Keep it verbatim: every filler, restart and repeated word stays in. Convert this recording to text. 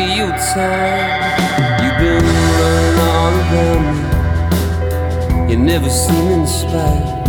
wasting your time. You've been running all around me, you never seem inspired.